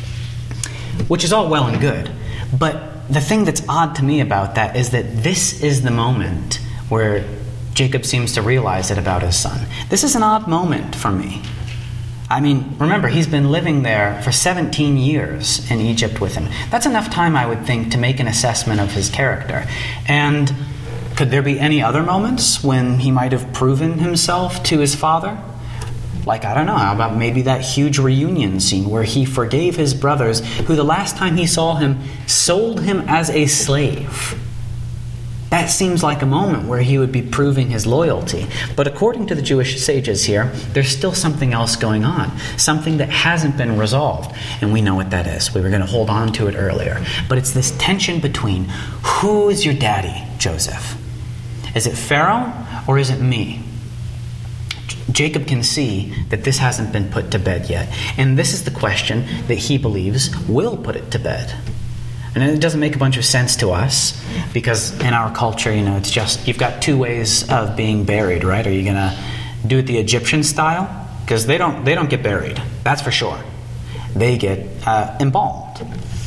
Which is all well and good, but the thing that's odd to me about that is that this is the moment where Jacob seems to realize it about his son. This is an odd moment for me. I mean, remember, he's been living there for seventeen years in Egypt with him. That's enough time, I would think, to make an assessment of his character. And could there be any other moments when he might have proven himself to his father? Like, I don't know, how about maybe that huge reunion scene where he forgave his brothers, who the last time he saw him, sold him as a slave. That seems like a moment where he would be proving his loyalty. But according to the Jewish sages here, there's still something else going on, something that hasn't been resolved. And we know what that is. We were going to hold on to it earlier. But it's this tension between, who is your daddy, Joseph? Is it Pharaoh or is it me? Jacob can see that this hasn't been put to bed yet. And this is the question that he believes will put it to bed. And it doesn't make a bunch of sense to us because in our culture, you know, it's just, you've got two ways of being buried, right? Are you going to do it the Egyptian style? Because they don't they don't get buried, that's for sure. They get uh, embalmed.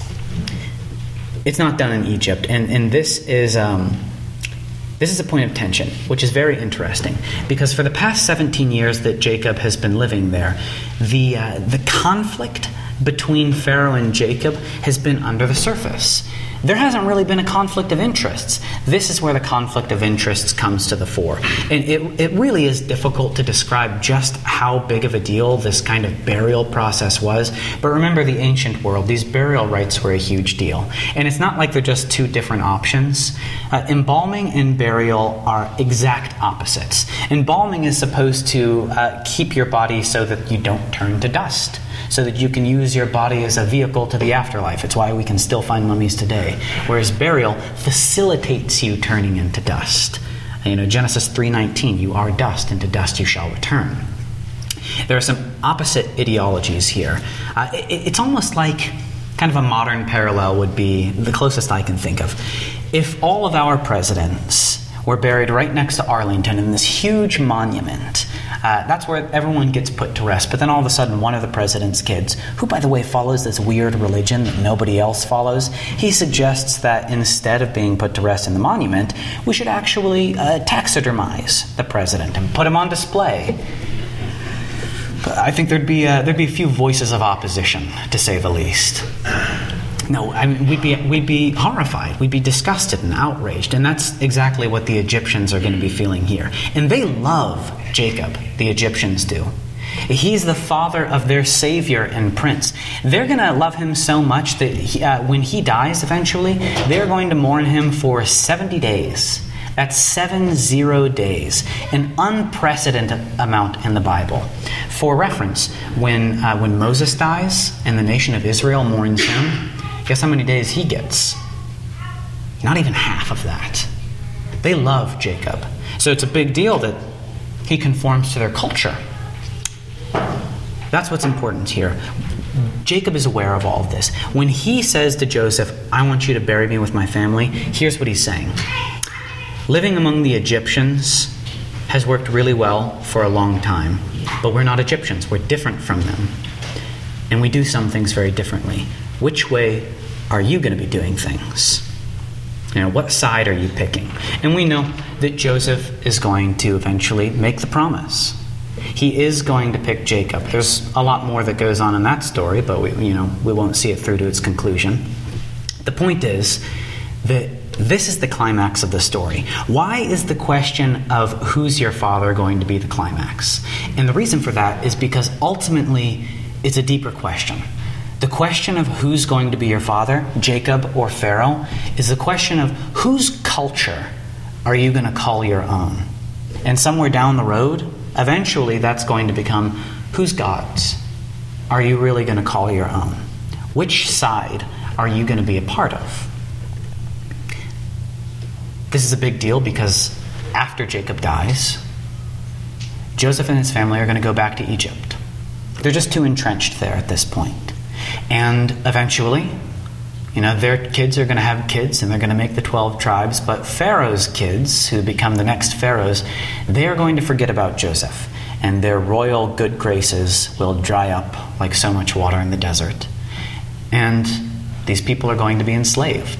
It's not done in Egypt. And, and this is um, this is a point of tension, which is very interesting. Because for the past seventeen years that Jacob has been living there, the uh, the conflict between Pharaoh and Jacob has been under the surface. There hasn't really been a conflict of interests. This is where the conflict of interests comes to the fore. And it, it really is difficult to describe just how big of a deal this kind of burial process was. But remember, the ancient world, these burial rites were a huge deal. And it's not like they're just two different options. Uh, embalming and burial are exact opposites. Embalming is supposed to uh, keep your body so that you don't turn to dust, so that you can use your body as a vehicle to the afterlife. It's why we can still find mummies today. Whereas burial facilitates you turning into dust. And, you know, Genesis three nineteen, you are dust, and to dust you shall return. There are some opposite ideologies here. Uh, it, it's almost like kind of a modern parallel would be the closest I can think of. If all of our presidents were buried right next to Arlington in this huge monument, Uh, that's where everyone gets put to rest. But then all of a sudden, one of the president's kids, who, by the way, follows this weird religion that nobody else follows, he suggests that instead of being put to rest in the monument, we should actually uh, taxidermize the president and put him on display. But I think there'd be uh, there'd be a few voices of opposition, to say the least. No, I mean, we'd be we'd be horrified. We'd be disgusted and outraged. And that's exactly what the Egyptians are going to be feeling here. And they love Jacob, the Egyptians do. He's the father of their savior and prince. They're going to love him so much that he, uh, when he dies eventually, they're going to mourn him for seventy days. That's seven zero days, an unprecedented amount in the Bible. For reference, when uh, when Moses dies and the nation of Israel mourns him, guess how many days he gets? Not even half of that. They love Jacob. So it's a big deal that he conforms to their culture. That's what's important here. Jacob is aware of all of this. When he says to Joseph, I want you to bury me with my family, here's what he's saying. Living among the Egyptians has worked really well for a long time, but we're not Egyptians. We're different from them. And we do some things very differently. Which way are you going to be doing things? You know, what side are you picking? And we know that Joseph is going to eventually make the promise. He is going to pick Jacob. There's a lot more that goes on in that story, but we, you know, we won't see it through to its conclusion. The point is that this is the climax of the story. Why is the question of who's your father going to be the climax? And the reason for that is because ultimately it's a deeper question. The question of who's going to be your father, Jacob or Pharaoh, is the question of whose culture are you going to call your own? And somewhere down the road, eventually that's going to become whose gods are you really going to call your own? Which side are you going to be a part of? This is a big deal because after Jacob dies, Joseph and his family are going to go back to Egypt. They're just too entrenched there at this point. And eventually, you know, their kids are going to have kids and they're going to make the twelve tribes. But Pharaoh's kids, who become the next pharaohs, they are going to forget about Joseph. And their royal good graces will dry up like so much water in the desert. And these people are going to be enslaved.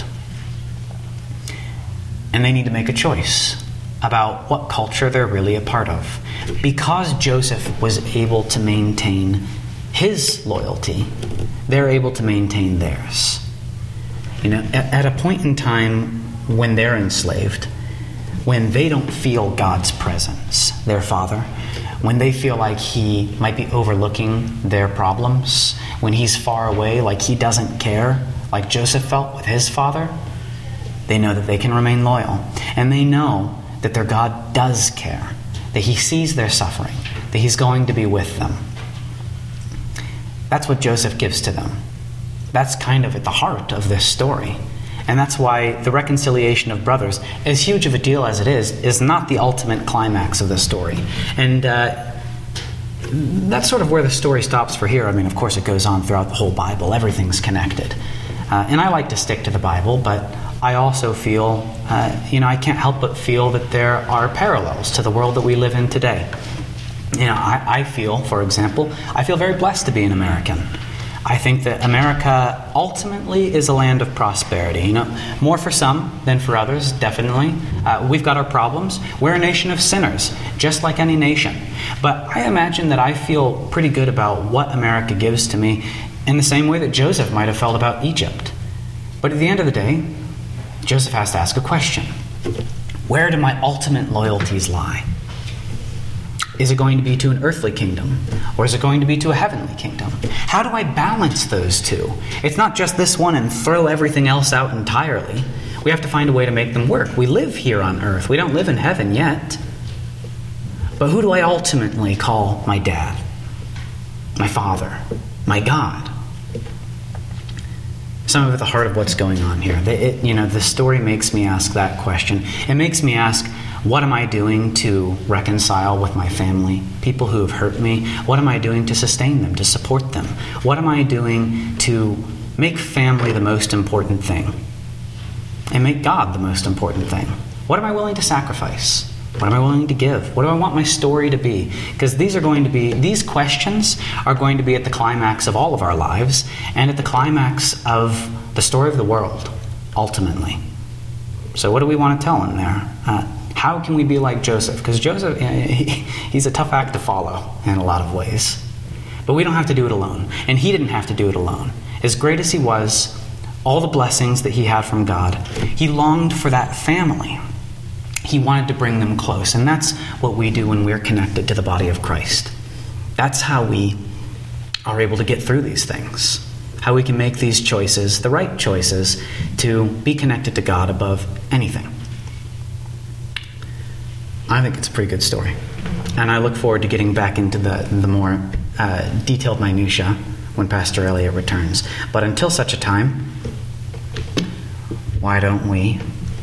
And they need to make a choice about what culture they're really a part of. Because Joseph was able to maintain his loyalty, they're able to maintain theirs. You know, at, at a point in time when they're enslaved, when they don't feel God's presence, their father, when they feel like he might be overlooking their problems, when he's far away, like he doesn't care, like Joseph felt with his father, They know that they can remain loyal. And they know that their God does care, that he sees their suffering, that he's going to be with them. That's what Joseph gives to them. That's kind of at the heart of this story. And that's why the reconciliation of brothers, as huge of a deal as it is, is not the ultimate climax of the story. And uh, that's sort of where the story stops for here. I mean, of course, it goes on throughout the whole Bible. Everything's connected. Uh, and I like to stick to the Bible, but I also feel, uh, you know, I can't help but feel that there are parallels to the world that we live in today. You know, I, I feel, for example, I feel very blessed to be an American. I think that America ultimately is a land of prosperity. You know, more for some than for others, definitely. Uh, we've got our problems. We're a nation of sinners, just like any nation. But I imagine that I feel pretty good about what America gives to me in the same way that Joseph might have felt about Egypt. But at the end of the day, Joseph has to ask a question. Where do my ultimate loyalties lie? Is it going to be to an earthly kingdom? Or is it going to be to a heavenly kingdom? How do I balance those two? It's not just this one and throw everything else out entirely. We have to find a way to make them work. We live here on earth. We don't live in heaven yet. But who do I ultimately call my dad? My father? My God? Some of at the heart of what's going on here. It, you know, the story makes me ask that question. It makes me ask, what am I doing to reconcile with my family, people who have hurt me? What am I doing to sustain them, to support them? What am I doing to make family the most important thing and make God the most important thing? What am I willing to sacrifice? What am I willing to give? What do I want my story to be? Because these are going to be, these questions are going to be at the climax of all of our lives and at the climax of the story of the world, ultimately. So what do we want to tell in there? Uh, how can we be like Joseph? Because Joseph, he, he's a tough act to follow in a lot of ways. But we don't have to do it alone. And he didn't have to do it alone. As great as he was, all the blessings that he had from God, he longed for that family. He wanted to bring them close. And that's what we do when we're connected to the body of Christ. That's how we are able to get through these things. How we can make these choices, the right choices, to be connected to God above anything. I think it's a pretty good story. And I look forward to getting back into the, the more uh, detailed minutia when Pastor Elliot returns. But until such a time, why don't we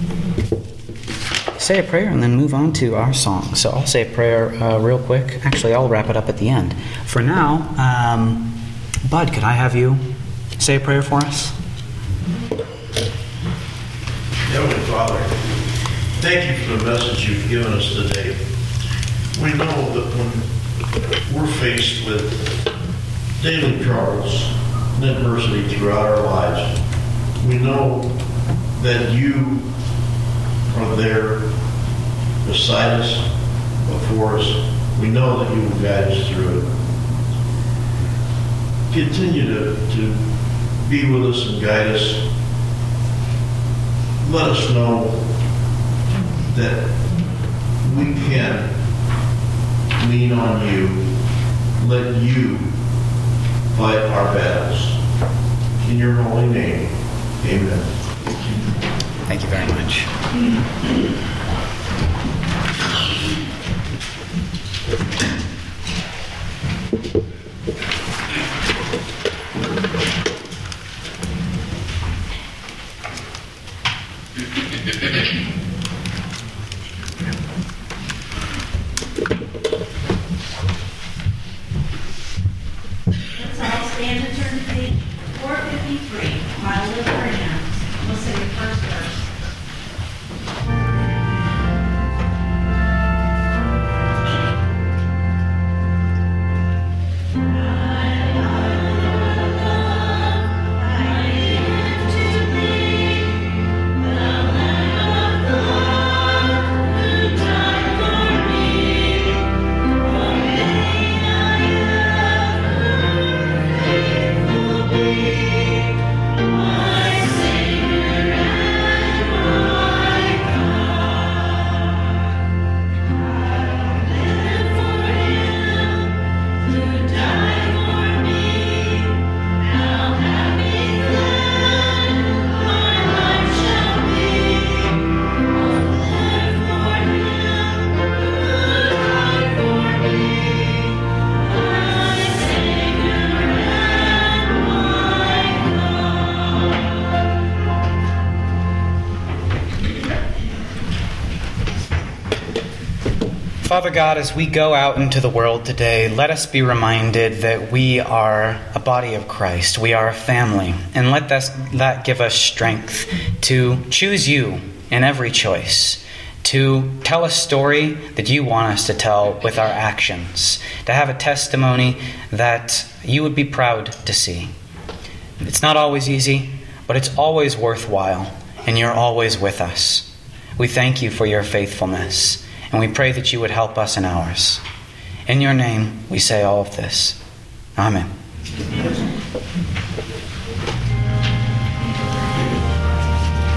say a prayer and then move on to our song. So I'll say a prayer uh, real quick. Actually, I'll wrap it up at the end. For now, um, Bud, could I have you say a prayer for us? Heavenly Father, thank you for the message you've given us today. We know that when we're faced with daily troubles and adversity throughout our lives, we know that you are there beside us, before us. We know that you will guide us through it. Continue to, to be with us and guide us. Let us know that we can lean on you. Let you fight our battles. In your holy name, amen. Thank you very much. Let's all stand and turn to page four fifty-three. While we lift our hands, we'll sing the first verse. My Savior Father God, as we go out into the world today, let us be reminded that we are a body of Christ. We are a family. And let that, that give us strength to choose you in every choice, to tell a story that you want us to tell with our actions, to have a testimony that you would be proud to see. It's not always easy, but it's always worthwhile, and you're always with us. We thank you for your faithfulness, and we pray that you would help us in ours. In your name, we say all of this. Amen.